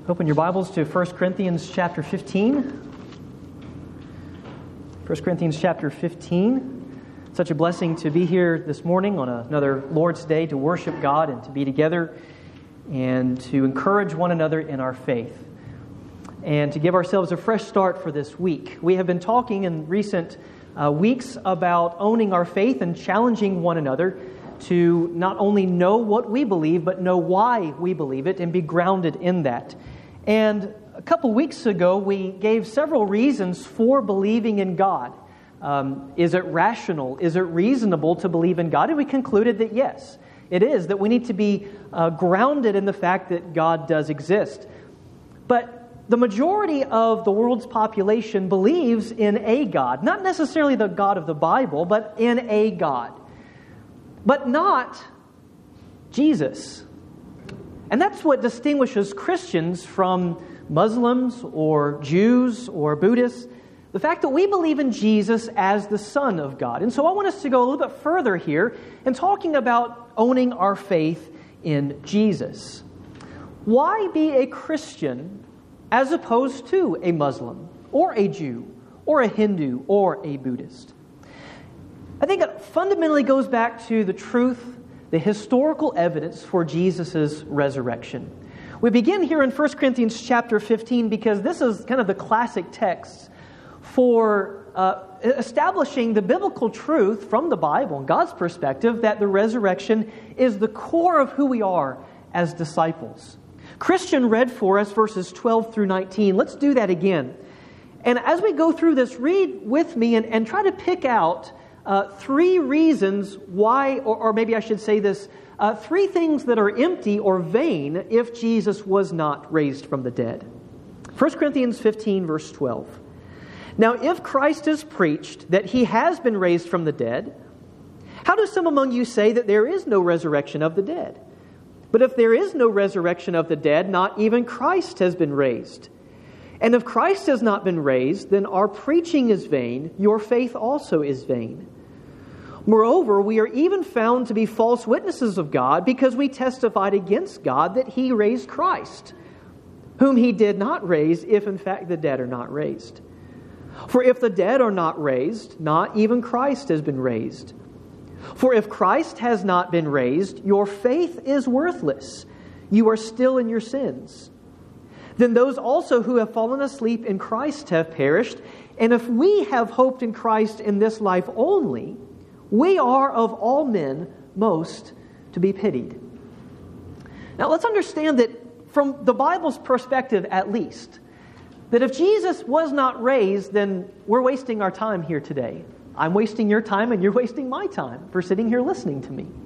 Open your Bibles to 1 Corinthians chapter 15. 1 Corinthians chapter 15. Such a blessing to be here this morning on another Lord's Day to worship God and to be together and to encourage one another in our faith and to give ourselves a fresh start for this week. We have been talking in recent weeks about owning our faith and challenging one another to not only know what we believe, but know why we believe it and be grounded in that. And a couple weeks ago, we gave several reasons for believing in God. Is it rational? Is it reasonable to believe in God? And we concluded that yes, it is, that we need to be grounded in the fact that God does exist. But the majority of the world's population believes in a God, not necessarily the God of the Bible, but in a God. But not Jesus. And that's what distinguishes Christians from Muslims or Jews or Buddhists, the fact that we believe in Jesus as the Son of God. And so I want us to go a little bit further here in talking about owning our faith in Jesus. Why be a Christian as opposed to a Muslim or a Jew or a Hindu or a Buddhist? I think it fundamentally goes back to the truth, the historical evidence for Jesus' resurrection. We begin here in 1 Corinthians chapter 15 because this is kind of the classic text for establishing the biblical truth from the Bible and God's perspective that the resurrection is the core of who we are as disciples. Christian read for us verses 12 through 19. Let's do that again. And as we go through this, read with me and try to pick out three reasons why, or maybe I should say this, three things that are empty or vain if Jesus was not raised from the dead. 1 Corinthians 15, verse 12. Now, if Christ is preached that He has been raised from the dead, how do some among you say that there is no resurrection of the dead? But if there is no resurrection of the dead, not even Christ has been raised. And if Christ has not been raised, then our preaching is vain, your faith also is vain. Moreover, we are even found to be false witnesses of God because we testified against God that He raised Christ, whom He did not raise, if in fact the dead are not raised. For if the dead are not raised, not even Christ has been raised. For if Christ has not been raised, your faith is worthless. You are still in your sins. Then those also who have fallen asleep in Christ have perished. And if we have hoped in Christ in this life only, we are of all men most to be pitied. Now let's understand that from the Bible's perspective at least, that if Jesus was not raised, then we're wasting our time here today. I'm wasting your time and you're wasting my time for sitting here listening to me.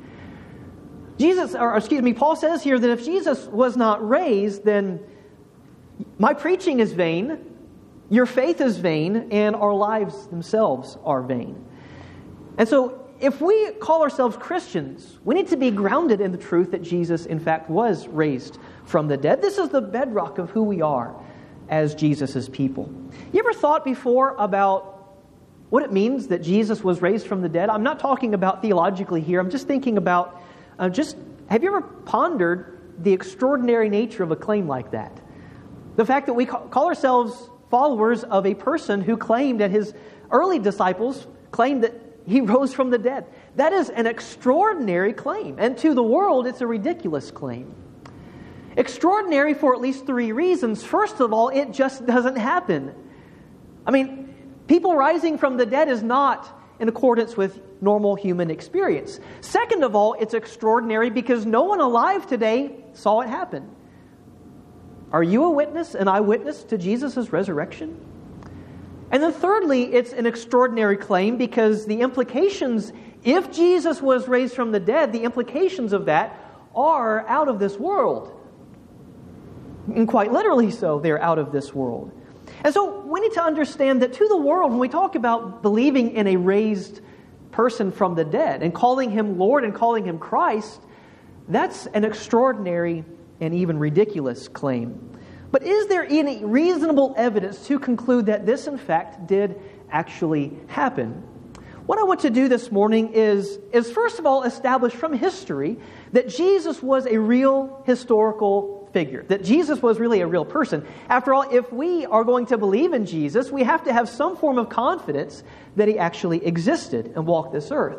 Paul says here that if Jesus was not raised, then my preaching is vain, your faith is vain, and our lives themselves are vain. And so if we call ourselves Christians, we need to be grounded in the truth that Jesus, in fact, was raised from the dead. This is the bedrock of who we are as Jesus' people. You ever thought before about what it means that Jesus was raised from the dead? I'm not talking about theologically here. I'm just thinking about, have you ever pondered the extraordinary nature of a claim like that? The fact that we call ourselves followers of a person who claimed that his early disciples claimed that He rose from the dead. That is an extraordinary claim. And to the world, it's a ridiculous claim. Extraordinary for at least three reasons. First of all, it just doesn't happen. I mean, people rising from the dead is not in accordance with normal human experience. Second of all, it's extraordinary because no one alive today saw it happen. Are you a witness, an eyewitness to Jesus' resurrection? And then thirdly, it's an extraordinary claim because the implications, if Jesus was raised from the dead, the implications of that are out of this world. And quite literally so, they're out of this world. And so we need to understand that to the world, when we talk about believing in a raised person from the dead and calling Him Lord and calling Him Christ, that's an extraordinary and even ridiculous claim. But is there any reasonable evidence to conclude that this, in fact, did actually happen? What I want to do this morning is first of all establish from history that Jesus was a real historical figure, that Jesus was really a real person. After all, if we are going to believe in Jesus, we have to have some form of confidence that he actually existed and walked this earth.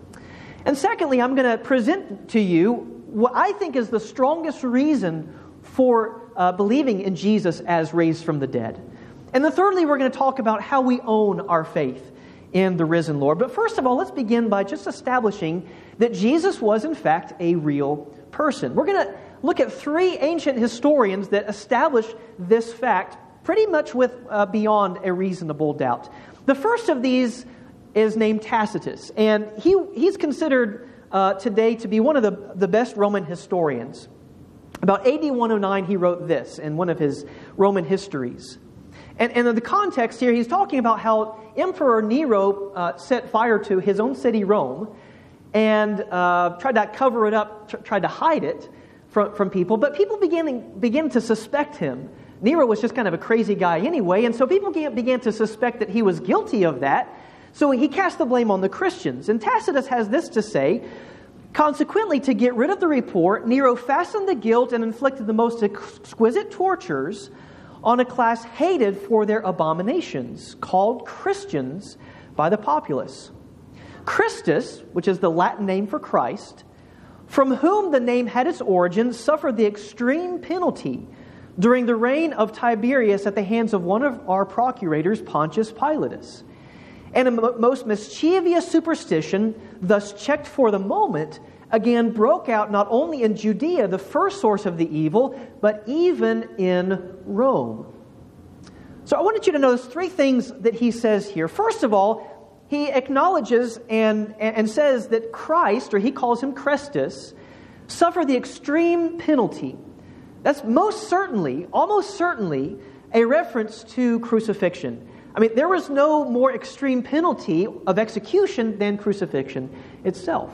And secondly, I'm going to present to you what I think is the strongest reason for believing in Jesus as raised from the dead. And then thirdly, we're going to talk about how we own our faith in the risen Lord. But first of all, let's begin by just establishing that Jesus was in fact a real person. We're going to look at three ancient historians that establish this fact pretty much with beyond a reasonable doubt. The first of these is named Tacitus, and he's considered today to be one of the best Roman historians. About AD 109, he wrote this in one of his Roman histories. And in the context here, he's talking about how Emperor Nero set fire to his own city, Rome, and tried to cover it up, tried to hide it from people. But people began to suspect him. Nero was just kind of a crazy guy anyway, and so people began to suspect that he was guilty of that. So he cast the blame on the Christians. And Tacitus has this to say: consequently, to get rid of the report, Nero fastened the guilt and inflicted the most exquisite tortures on a class hated for their abominations, called Christians by the populace. Christus, which is the Latin name for Christ, from whom the name had its origin, suffered the extreme penalty during the reign of Tiberius at the hands of one of our procurators, Pontius Pilatus. And a most mischievous superstition, thus checked for the moment, again broke out not only in Judea, the first source of the evil, but even in Rome. So I wanted you to notice three things that he says here. First of all, he acknowledges and says that Christ, or he calls him Christus, suffered the extreme penalty. That's most certainly, almost certainly, a reference to crucifixion. I mean, there was no more extreme penalty of execution than crucifixion itself.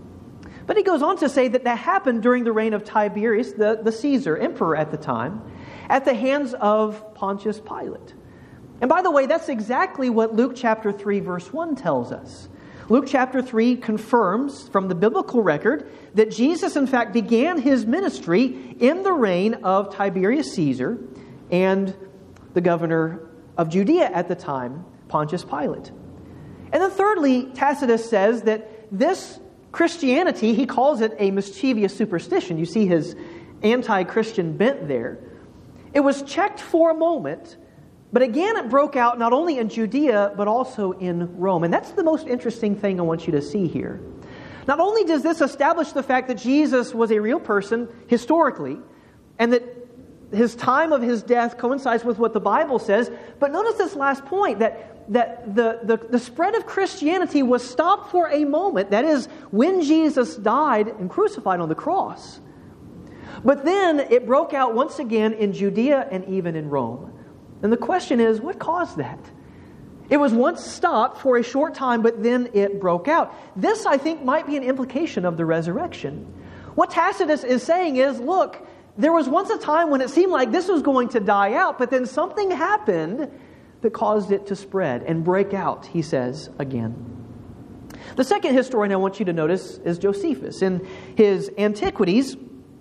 But he goes on to say that happened during the reign of Tiberius, the Caesar, emperor at the time, at the hands of Pontius Pilate. And by the way, that's exactly what Luke chapter 3, verse 1 tells us. Luke chapter 3 confirms from the biblical record that Jesus, in fact, began his ministry in the reign of Tiberius Caesar and the governor of Judea at the time, Pontius Pilate. And then thirdly, Tacitus says that this Christianity, he calls it a mischievous superstition. You see his anti-Christian bent there. It was checked for a moment, but again it broke out not only in Judea, but also in Rome. And that's the most interesting thing I want you to see here. Not only does this establish the fact that Jesus was a real person historically, and that his time of his death coincides with what the Bible says, but notice this last point, that the spread of Christianity was stopped for a moment. That is, when Jesus died and crucified on the cross. But then it broke out once again in Judea and even in Rome. And the question is, what caused that? It was once stopped for a short time, but then it broke out. This, I think, might be an implication of the resurrection. What Tacitus is saying is, look, there was once a time when it seemed like this was going to die out, but then something happened that caused it to spread and break out, he says again. The second historian I want you to notice is Josephus. In his Antiquities,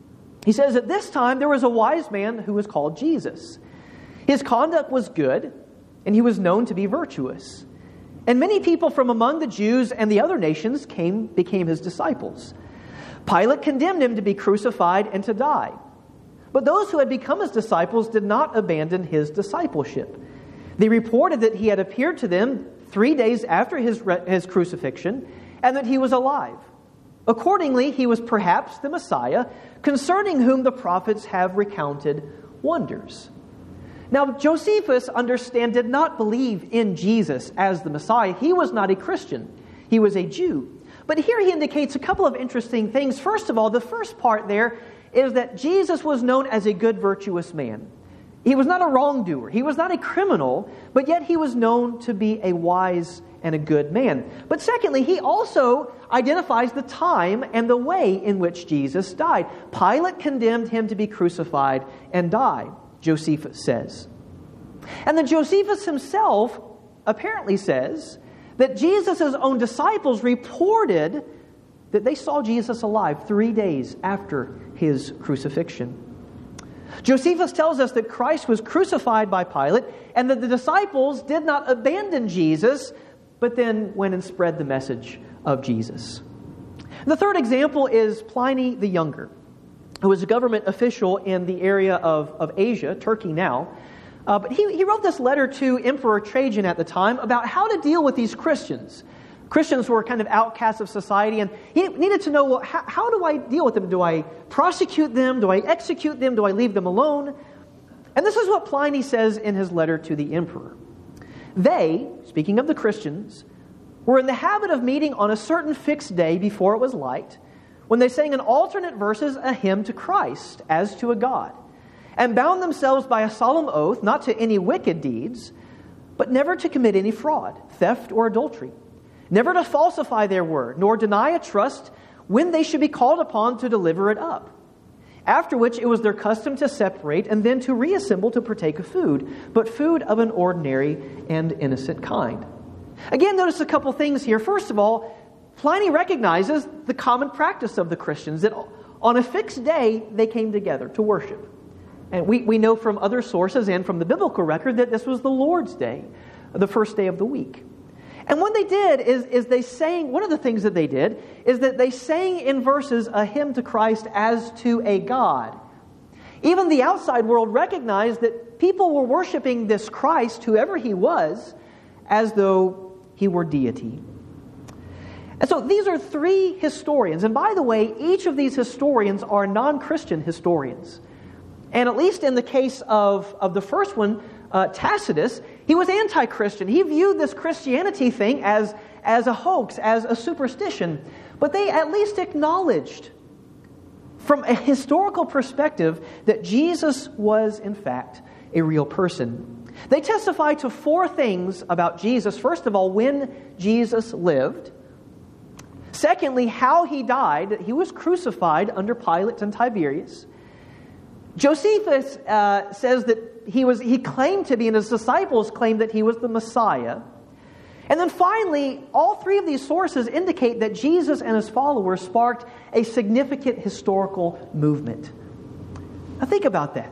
he says, at this time there was a wise man who was called Jesus. His conduct was good, and he was known to be virtuous. And many people from among the Jews and the other nations became his disciples. Pilate condemned him to be crucified and to die. But those who had become his disciples did not abandon his discipleship. They reported that he had appeared to them 3 days after his crucifixion, and that he was alive. Accordingly, he was perhaps the Messiah, concerning whom the prophets have recounted wonders. Now, Josephus, did not believe in Jesus as the Messiah. He was not a Christian. He was a Jew. But here he indicates a couple of interesting things. First of all, the first part there is that Jesus was known as a good, virtuous man. He was not a wrongdoer. He was not a criminal, but yet he was known to be a wise and a good man. But secondly, he also identifies the time and the way in which Jesus died. Pilate condemned him to be crucified and die, Josephus says. And then Josephus himself apparently says that Jesus' own disciples reported that they saw Jesus alive 3 days after his crucifixion. Josephus tells us that Christ was crucified by Pilate and that the disciples did not abandon Jesus, but then went and spread the message of Jesus. The third example is Pliny the Younger, who was a government official in the area of Asia, Turkey now. But he wrote this letter to Emperor Trajan at the time about how to deal with these Christians. Christians were kind of outcasts of society, and he needed to know, well, how do I deal with them? Do I prosecute them? Do I execute them? Do I leave them alone? And this is what Pliny says in his letter to the emperor. They, speaking of the Christians, were in the habit of meeting on a certain fixed day before it was light, when they sang in alternate verses a hymn to Christ as to a God, and bound themselves by a solemn oath not to any wicked deeds, but never to commit any fraud, theft, or adultery, never to falsify their word, nor deny a trust when they should be called upon to deliver it up. After which it was their custom to separate and then to reassemble to partake of food, but food of an ordinary and innocent kind. Again, notice a couple things here. First of all, Pliny recognizes the common practice of the Christians, that on a fixed day they came together to worship. And we know from other sources and from the biblical record that this was the Lord's Day, the first day of the week. And what they did is they sang, one of the things that they did is that they sang in verses a hymn to Christ as to a God. Even the outside world recognized that people were worshiping this Christ, whoever he was, as though he were deity. And so these are three historians. And by the way, each of these historians are non-Christian historians. And at least in the case of the first one, Tacitus, he was anti-Christian. He viewed this Christianity thing as a hoax, as a superstition. But they at least acknowledged, from a historical perspective, that Jesus was, in fact, a real person. They testify to four things about Jesus. First of all, when Jesus lived. Secondly, how he died. That he was crucified under Pilate and Tiberius. Josephus says that he claimed to be, and his disciples claimed that he was the Messiah. And then finally, all three of these sources indicate that Jesus and his followers sparked a significant historical movement. Now think about that.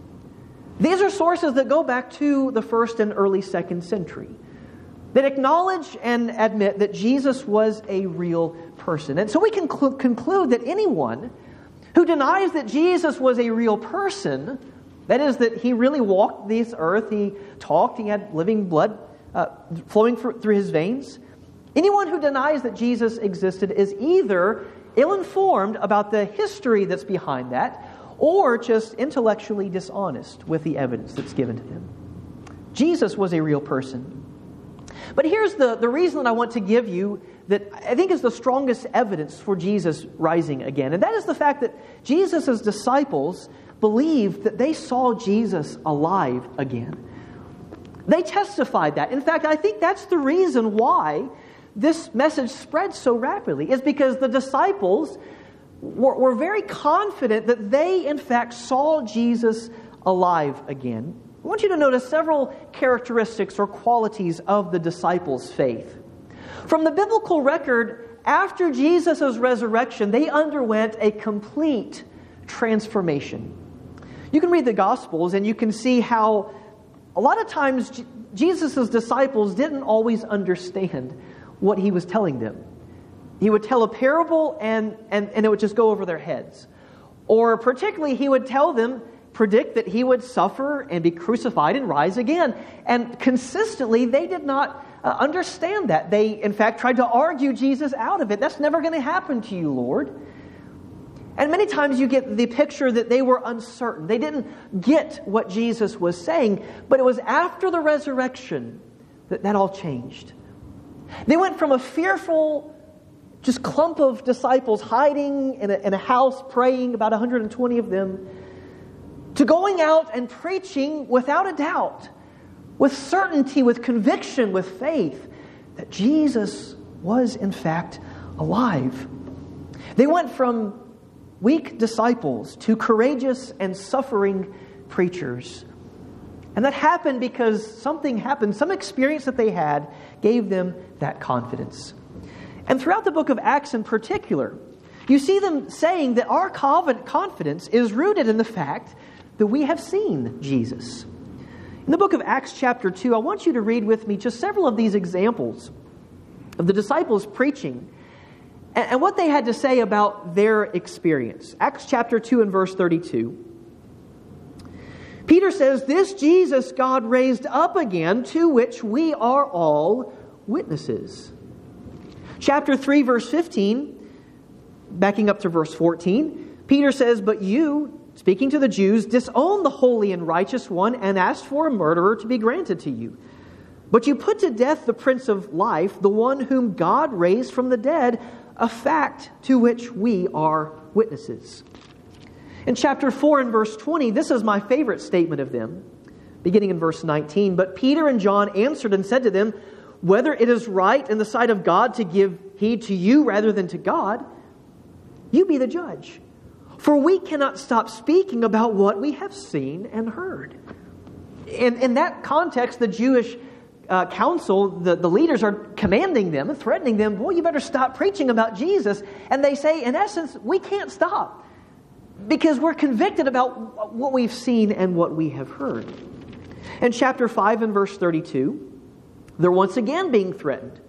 These are sources that go back to the first and early second century, that acknowledge and admit that Jesus was a real person. And so we can conclude that anyone who denies that Jesus was a real person, that is, that he really walked this earth, he talked, he had living blood flowing through his veins, anyone who denies that Jesus existed is either ill-informed about the history that's behind that, or just intellectually dishonest with the evidence that's given to them. Jesus was a real person. But here's the reason that I want to give you that I think is the strongest evidence for Jesus rising again. And that is the fact that Jesus' disciples believed that they saw Jesus alive again. They testified that. In fact, I think that's the reason why this message spread so rapidly, is because the disciples were very confident that they, in fact, saw Jesus alive again. I want you to notice several characteristics or qualities of the disciples' faith. From the biblical record, after Jesus' resurrection, they underwent a complete transformation. You can read the Gospels and you can see how a lot of times Jesus' disciples didn't always understand what he was telling them. He would tell a parable and it would just go over their heads. Or particularly, he would tell them, predict that he would suffer and be crucified and rise again. And consistently, they did not understand that. They, in fact, tried to argue Jesus out of it. That's never going to happen to you, Lord. And many times you get the picture that they were uncertain. They didn't get what Jesus was saying, but it was after the resurrection that all changed. They went from a fearful, just clump of disciples hiding in a house praying, about 120 of them, to going out and preaching without a doubt, with certainty, with conviction, with faith, that Jesus was in fact alive. They went from weak disciples to courageous and suffering preachers. And that happened because something happened. Some experience that they had gave them that confidence. And throughout the book of Acts in particular, you see them saying that our confidence is rooted in the fact that we have seen Jesus. In the book of Acts chapter 2, I want you to read with me just several of these examples of the disciples preaching and what they had to say about their experience. Acts chapter 2 and verse 32. Peter says, "This Jesus God raised up again, to which we are all witnesses." Chapter 3, verse 15, backing up to verse 14, Peter says, "But you, speaking to the Jews, disown the holy and righteous one and asked for a murderer to be granted to you. But you put to death the Prince of Life, the one whom God raised from the dead, a fact to which we are witnesses." In chapter 4 and verse 20, this is my favorite statement of them, beginning in verse 19. "But Peter and John answered and said to them, whether it is right in the sight of God to give heed to you rather than to God, you be the judge. For we cannot stop speaking about what we have seen and heard." In that context, the Jewish council, the leaders are commanding them and threatening them, "Boy, you better stop preaching about Jesus." And they say, in essence, we can't stop because we're convicted about what we've seen and what we have heard. In chapter 5 and verse 32, they're once again being threatened.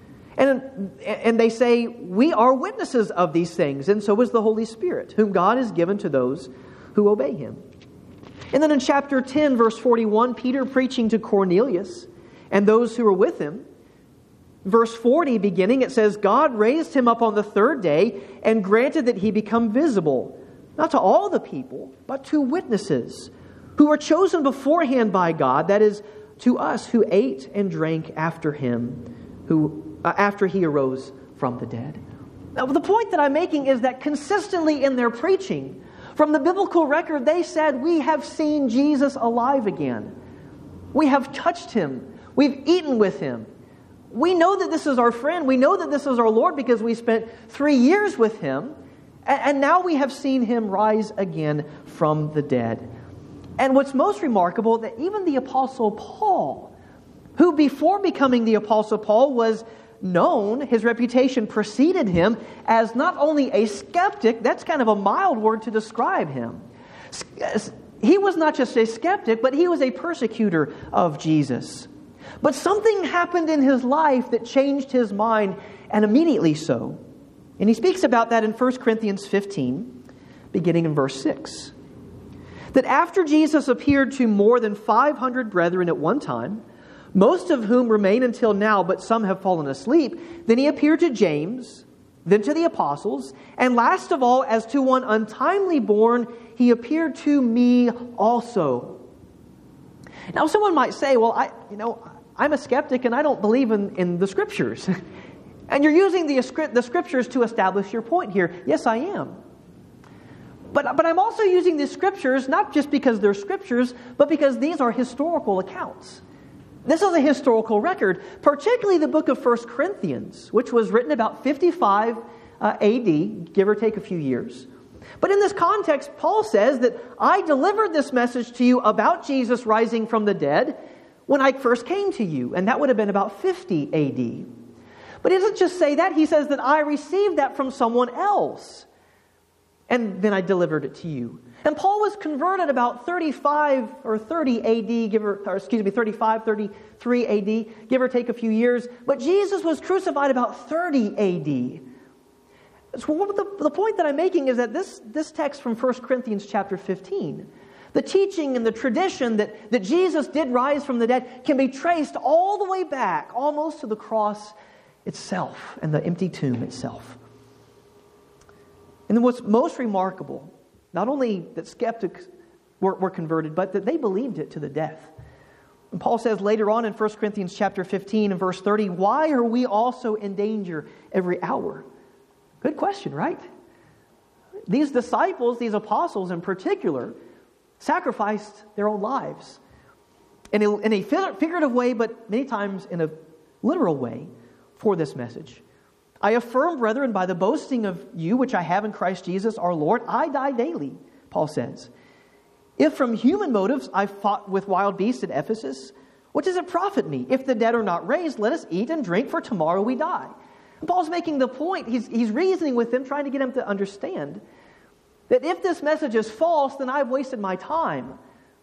And they say, "We are witnesses of these things, and so is the Holy Spirit, whom God has given to those who obey Him." And then in chapter 10, verse 41, Peter preaching to Cornelius and those who were with him. Verse 40 beginning, it says, "God raised him up on the third day and granted that he become visible, not to all the people, but to witnesses, who were chosen beforehand by God, that is, to us who ate and drank after him, after he arose from the dead." Now, the point that I'm making is that consistently in their preaching, from the biblical record, they said, "We have seen Jesus alive again. We have touched Him. We've eaten with Him. We know that this is our friend. We know that this is our Lord because we spent 3 years with Him. And now we have seen Him rise again from the dead." And what's most remarkable, that even the Apostle Paul, who before becoming the Apostle Paul was known, his reputation preceded him as not only a skeptic, that's kind of a mild word to describe him. He was not just a skeptic, but he was a persecutor of Jesus. But something happened in his life that changed his mind, and immediately so. And he speaks about that in 1 Corinthians 15, beginning in verse 6. That after Jesus appeared to more than 500 brethren at one time, most of whom remain until now, but some have fallen asleep, then He appeared to James, then to the apostles, and last of all, as to one untimely born, He appeared to me also. Now, someone might say, "Well, I'm a skeptic and I don't believe in the Scriptures." And you're using the Scriptures to establish your point here. Yes, I am. But I'm also using the Scriptures not just because they're Scriptures, but because these are historical accounts. This is a historical record, particularly the book of 1 Corinthians, which was written about 55 AD, give or take a few years. But in this context, Paul says that I delivered this message to you about Jesus rising from the dead when I first came to you, and that would have been about 50 AD. But he doesn't just say that, he says that I received that from someone else, and then I delivered it to you. And Paul was converted about 35 or 30 AD, 35, 33 AD, give or take a few years. But Jesus was crucified about 30 AD. So the point that I'm making is that this text from 1 Corinthians chapter 15, the teaching and the tradition that Jesus did rise from the dead can be traced all the way back, almost to the cross itself and the empty tomb itself. And then what's most remarkable, not only that skeptics were converted, but that they believed it to the death. And Paul says later on in 1 Corinthians chapter 15 and verse 30, "Why are we also in danger every hour?" Good question, right? These disciples, these apostles in particular, sacrificed their own lives in a figurative way, but many times in a literal way for this message. "I affirm, brethren, by the boasting of you which I have in Christ Jesus our Lord, I die daily," Paul says. "If from human motives I fought with wild beasts at Ephesus, what does it profit me? If the dead are not raised, let us eat and drink, for tomorrow we die." And Paul's making the point, he's reasoning with them, trying to get them to understand That if this message is false, then I've wasted my time.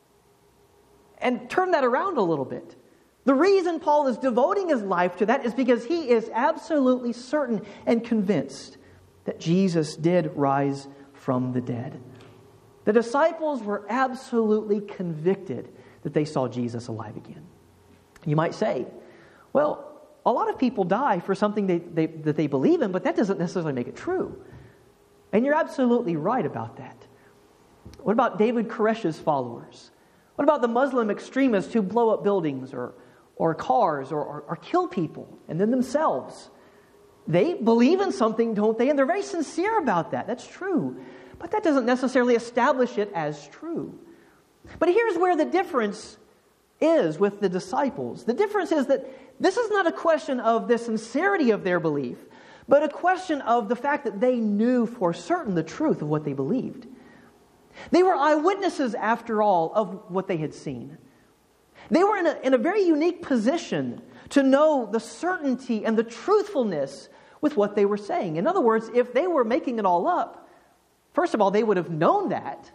And turn that around a little bit. The reason Paul is devoting his life to that is because he is absolutely certain and convinced that Jesus did rise from the dead. The disciples were absolutely convicted that they saw Jesus alive again. You might say, well, a lot of people die for something that they believe in, but that doesn't necessarily make it true. And you're absolutely right about that. What about David Koresh's followers? What about the Muslim extremists who blow up buildings or cars or kill people and then themselves? They believe in something, don't they? And they're very sincere about that. That's true. But that doesn't necessarily establish it as true. But here's where the difference is with the disciples. The difference is that this is not a question of the sincerity of their belief, but a question of the fact that they knew for certain the truth of what they believed. They were eyewitnesses, after all, of what they had seen. They were in a very unique position to know the certainty and the truthfulness with what they were saying. In other words, if they were making it all up, first of all, they would have known that.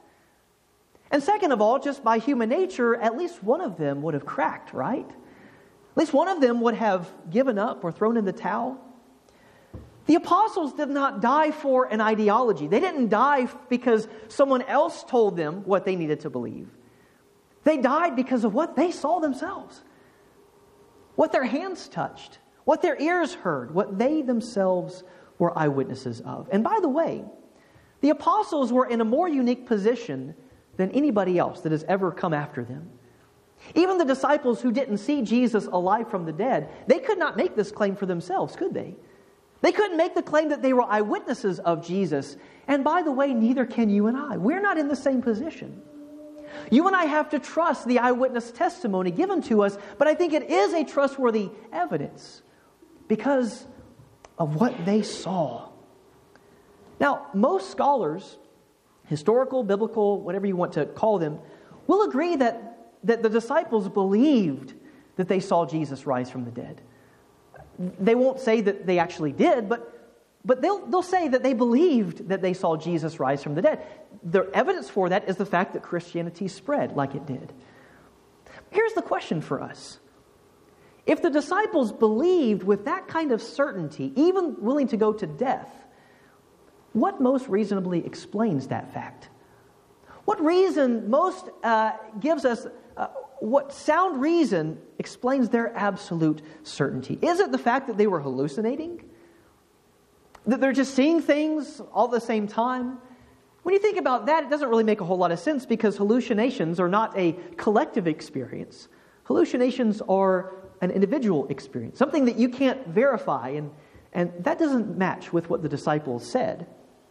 And second of all, just by human nature, at least one of them would have cracked, right? At least one of them would have given up or thrown in the towel. The apostles did not die for an ideology. They didn't die because someone else told them what they needed to believe. They died because of what they saw themselves, what their hands touched, what their ears heard, what they themselves were eyewitnesses of. And by the way, the apostles were in a more unique position than anybody else that has ever come after them. Even the disciples who didn't see Jesus alive from the dead, they could not make this claim for themselves, could they? They couldn't make the claim that they were eyewitnesses of Jesus. And by the way, neither can you and I. We're not in the same position. You and I have to trust the eyewitness testimony given to us, but I think it is a trustworthy evidence because of what they saw. Now, most scholars, historical, biblical, whatever you want to call them, will agree that the disciples believed that they saw Jesus rise from the dead. They won't say that they actually did, but they'll say that they believed that they saw Jesus rise from the dead. The evidence for that is the fact that Christianity spread like it did. Here's the question for us. If the disciples believed with that kind of certainty, even willing to go to death, what most reasonably explains that fact? What reason most gives us, what sound reason explains their absolute certainty? Is it the fact that they were hallucinating? That they're just seeing things all at the same time? When you think about that, it doesn't really make a whole lot of sense because hallucinations are not a collective experience. Hallucinations are an individual experience, something that you can't verify, and that doesn't match with what the disciples said.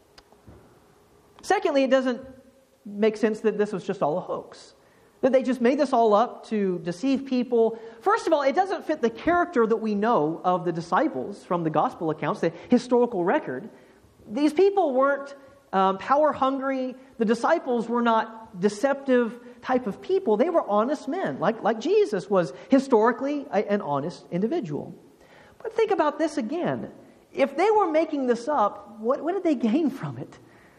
Secondly, it doesn't make sense that this was just all a hoax, that they just made this all up to deceive people. First of all, it doesn't fit the character that we know of the disciples from the gospel accounts, the historical record. These people weren't power hungry. The disciples were not deceptive type of people. They were honest men, like Jesus was historically an honest individual. But think about this again. If they were making this up, what did they gain from it?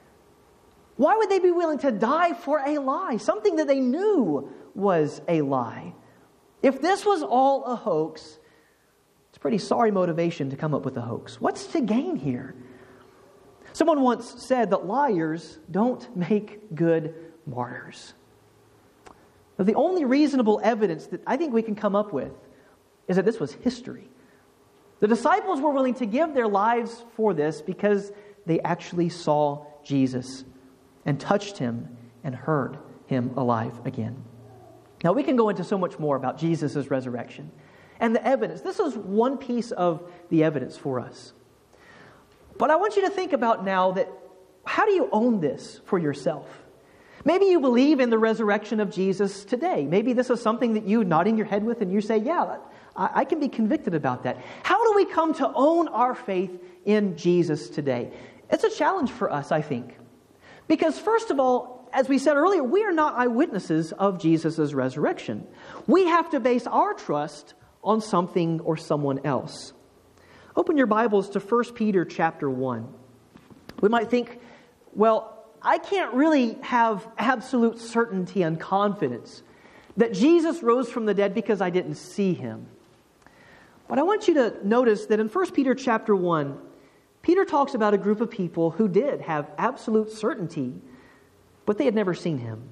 Why would they be willing to die for a lie? Something that they knew was a lie. If this was all a hoax, it's a pretty sorry motivation to come up with a hoax. What's to gain here? Someone once said that liars don't make good martyrs. Now, the only reasonable evidence that I think we can come up with is that this was history. The disciples were willing to give their lives for this because they actually saw Jesus and touched him and heard him alive again. Now, we can go into so much more about Jesus' resurrection and the evidence. This is one piece of the evidence for us. But I want you to think about now that how do you own this for yourself? Maybe you believe in the resurrection of Jesus today. Maybe this is something that you nodding your head with and you say, yeah, I can be convicted about that. How do we come to own our faith in Jesus today? It's a challenge for us, I think. Because first of all, as we said earlier, we are not eyewitnesses of Jesus' resurrection. We have to base our trust on something or someone else. Open your Bibles to 1 Peter chapter 1. We might think, well, I can't really have absolute certainty and confidence that Jesus rose from the dead because I didn't see him. But I want you to notice that in 1 Peter chapter 1, Peter talks about a group of people who did have absolute certainty, but they had never seen him.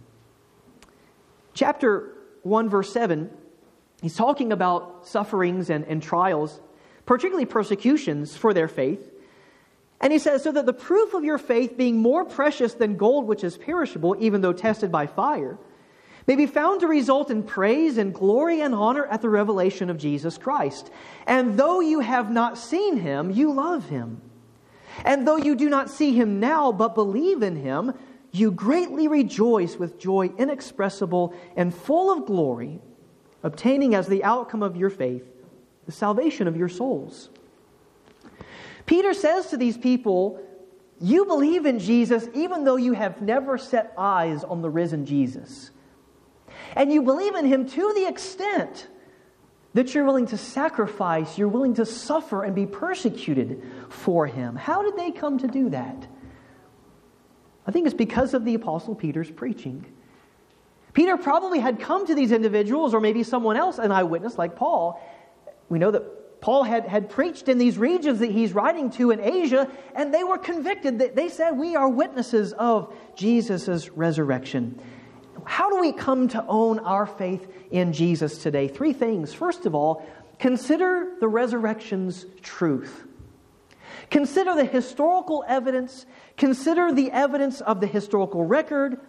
Chapter 1, verse 7, he's talking about sufferings and trials, particularly persecutions for their faith. And he says, so that the proof of your faith, being more precious than gold which is perishable, even though tested by fire, may be found to result in praise and glory and honor at the revelation of Jesus Christ. And though you have not seen him, you love him. And though you do not see him now, but believe in him, you greatly rejoice with joy inexpressible and full of glory, obtaining as the outcome of your faith the salvation of your souls. Peter says to these people, you believe in Jesus even though you have never set eyes on the risen Jesus. And you believe in him to the extent that you're willing to sacrifice, you're willing to suffer and be persecuted for him. How did they come to do that? I think it's because of the Apostle Peter's preaching. Peter probably had come to these individuals, or maybe someone else, an eyewitness like Paul. We know that Paul had preached in these regions that he's writing to in Asia, and they were convicted. They said, we are witnesses of Jesus' resurrection. How do we come to own our faith in Jesus today? 3 things. First of all, consider the resurrection's truth. Consider the historical evidence. Consider the evidence of the historical record.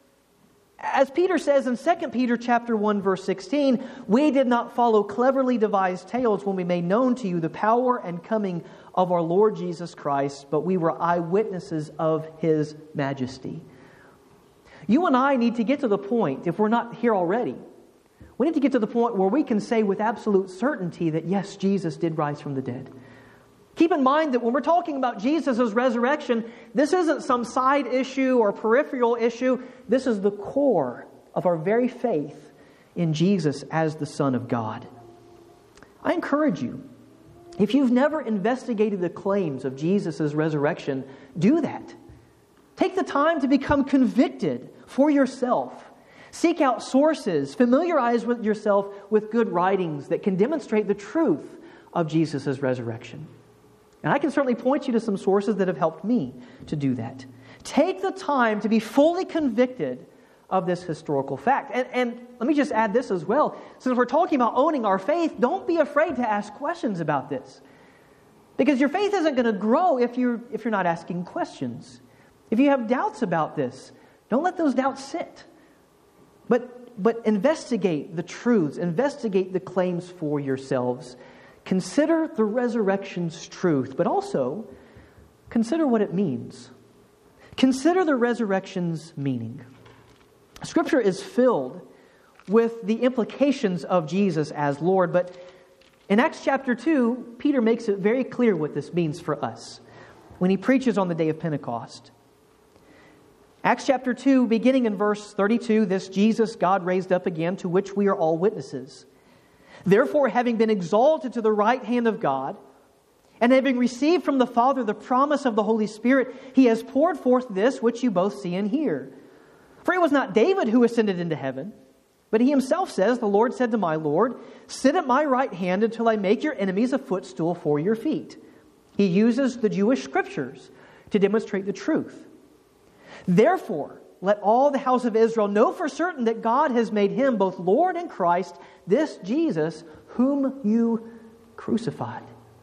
As Peter says in 2 Peter chapter 1, verse 16, we did not follow cleverly devised tales when we made known to you the power and coming of our Lord Jesus Christ, but we were eyewitnesses of his majesty. You and I need to get to the point, if we're not here already, we need to get to the point where we can say with absolute certainty that yes, Jesus did rise from the dead. Keep in mind that when we're talking about Jesus' resurrection, this isn't some side issue or peripheral issue. This is the core of our very faith in Jesus as the Son of God. I encourage you, if you've never investigated the claims of Jesus' resurrection, do that. Take the time to become convicted for yourself. Seek out sources. Familiarize yourself with good writings that can demonstrate the truth of Jesus' resurrection. And I can certainly point you to some sources that have helped me to do that. Take the time to be fully convicted of this historical fact. And let me just add this as well. Since we're talking about owning our faith, don't be afraid to ask questions about this. Because your faith isn't going to grow if you're not asking questions. If you have doubts about this, don't let those doubts sit. But investigate the truths. Investigate the claims for yourselves. Consider the resurrection's truth, but also consider what it means. Consider the resurrection's meaning. Scripture is filled with the implications of Jesus as Lord, but in Acts chapter 2, Peter makes it very clear what this means for us when he preaches on the day of Pentecost. Acts chapter 2, beginning in verse 32, this Jesus God raised up again, to which we are all witnesses. Therefore, having been exalted to the right hand of God, and having received from the Father the promise of the Holy Spirit, he has poured forth this which you both see and hear. For it was not David who ascended into heaven, but he himself says, the Lord said to my Lord, sit at my right hand until I make your enemies a footstool for your feet. He uses the Jewish scriptures to demonstrate the truth. Therefore, let all the house of Israel know for certain that God has made him both Lord and Christ, this Jesus whom you crucified.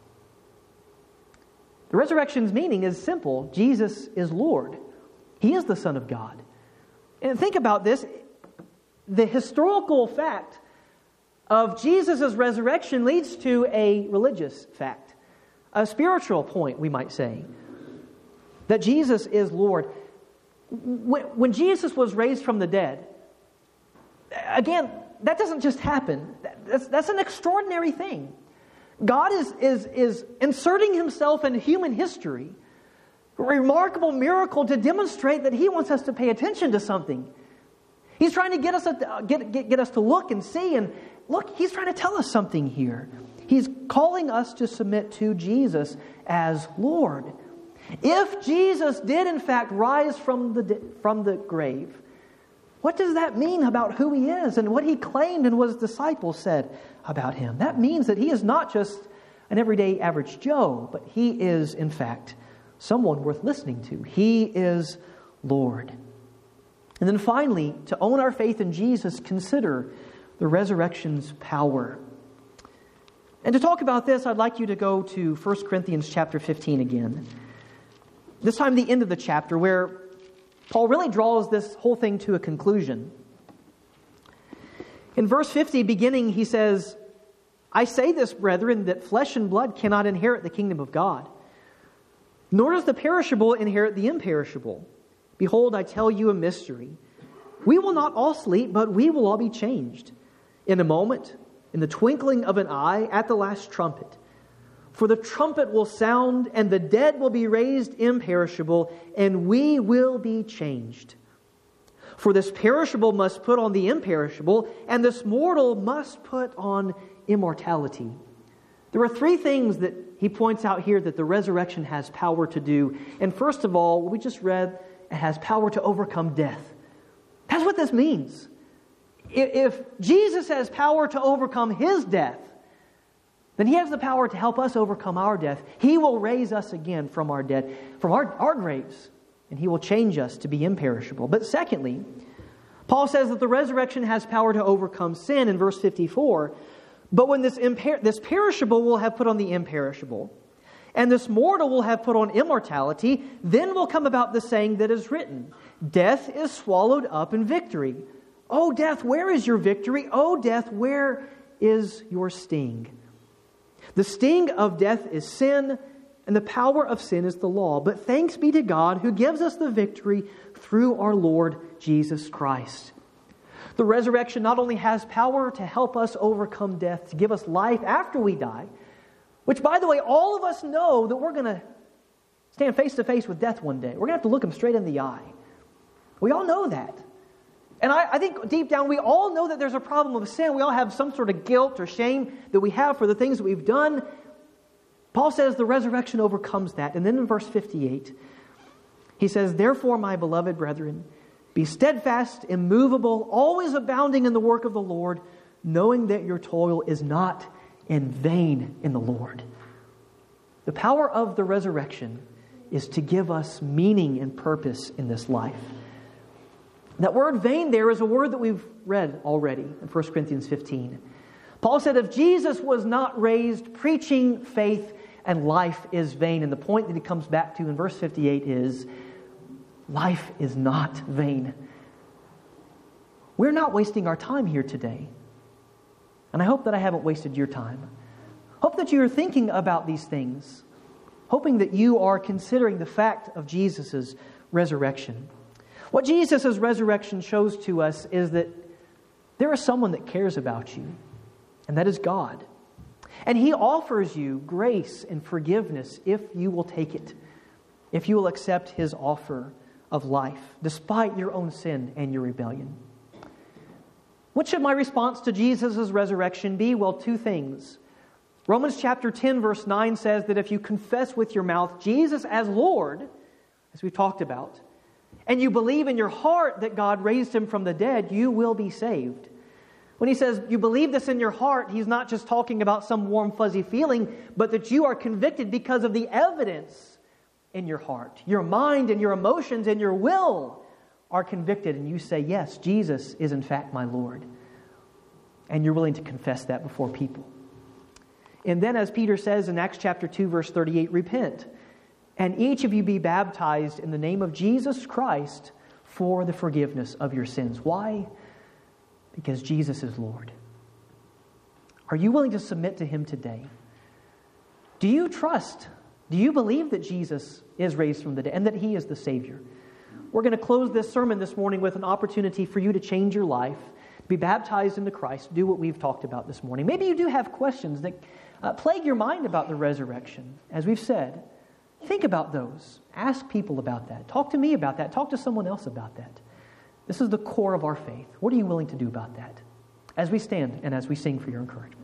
The resurrection's meaning is simple. Jesus is Lord. He is the Son of God. And think about this. The historical fact of Jesus' resurrection leads to a religious fact, a spiritual point, we might say, that Jesus is Lord. When Jesus was raised from the dead, again, that doesn't just happen. That's an extraordinary thing. God is inserting himself into human history, a remarkable miracle to demonstrate that he wants us to pay attention to something. He's trying to get us to look and see, and look, he's trying to tell us something here. He's calling us to submit to Jesus as Lord. If Jesus did in fact rise from the grave, what does that mean about who he is and what he claimed and what his disciples said about him? That means that he is not just an everyday average Joe, but he is in fact someone worth listening to. He is Lord. And then finally, to own our faith in Jesus, consider the resurrection's power. And to talk about this, I'd like you to go to 1 Corinthians chapter 15 again. This time the end of the chapter where Paul really draws this whole thing to a conclusion. In verse 50 beginning, he says, I say this, brethren, that flesh and blood cannot inherit the kingdom of God, nor does the perishable inherit the imperishable. Behold, I tell you a mystery. We will not all sleep, but we will all be changed. In a moment, in the twinkling of an eye, at the last trumpet. For the trumpet will sound, and the dead will be raised imperishable, and we will be changed. For this perishable must put on the imperishable, and this mortal must put on immortality. There are three things that he points out here that the resurrection has power to do. And first of all, what we just read, it has power to overcome death. That's what this means. If Jesus has power to overcome his death, then he has the power to help us overcome our death. He will raise us again from our dead, from our graves, and he will change us to be imperishable. But secondly, Paul says that the resurrection has power to overcome sin in verse 54. But when this perishable will have put on the imperishable, and this mortal will have put on immortality, then will come about the saying that is written, death is swallowed up in victory. O death, where is your victory? O death, where is your sting? The sting of death is sin, and the power of sin is the law. But thanks be to God who gives us the victory through our Lord Jesus Christ. The resurrection not only has power to help us overcome death, to give us life after we die, which, by the way, all of us know that we're going to stand face to face with death one day. We're going to have to look him straight in the eye. We all know that. And I think deep down we all know that there's a problem of sin. We all have some sort of guilt or shame that we have for the things that we've done. Paul says the resurrection overcomes that. And then in verse 58, he says, therefore, my beloved brethren, be steadfast, immovable, always abounding in the work of the Lord, knowing that your toil is not in vain in the Lord. The power of the resurrection is to give us meaning and purpose in this life. That word vain there is a word that we've read already in 1 Corinthians 15. Paul said if Jesus was not raised, preaching faith and life is vain. And the point that he comes back to in verse 58 is life is not vain. We're not wasting our time here today. And I hope that I haven't wasted your time. Hope that you're thinking about these things. Hoping that you are considering the fact of Jesus' resurrection. What Jesus' resurrection shows to us is that there is someone that cares about you, and that is God. And he offers you grace and forgiveness if you will take it, if you will accept his offer of life, despite your own sin and your rebellion. What should my response to Jesus' resurrection be? Well, two things. Romans chapter 10, verse 9 says that if you confess with your mouth Jesus as Lord, as we've talked about, and you believe in your heart that God raised him from the dead, you will be saved. When he says you believe this in your heart, he's not just talking about some warm, fuzzy feeling, but that you are convicted because of the evidence in your heart. Your mind and your emotions and your will are convicted, and you say, yes, Jesus is in fact my Lord. And you're willing to confess that before people. And then, as Peter says in Acts chapter 2, verse 38, repent, and each of you be baptized in the name of Jesus Christ for the forgiveness of your sins. Why? Because Jesus is Lord. Are you willing to submit to him today? Do you trust? Do you believe that Jesus is raised from the dead and that he is the Savior? We're going to close this sermon this morning with an opportunity for you to change your life, be baptized into Christ, do what we've talked about this morning. Maybe you do have questions that plague your mind about the resurrection. As we've said, think about those. Ask people about that. Talk to me about that. Talk to someone else about that. This is the core of our faith. What are you willing to do about that? As we stand and as we sing for your encouragement.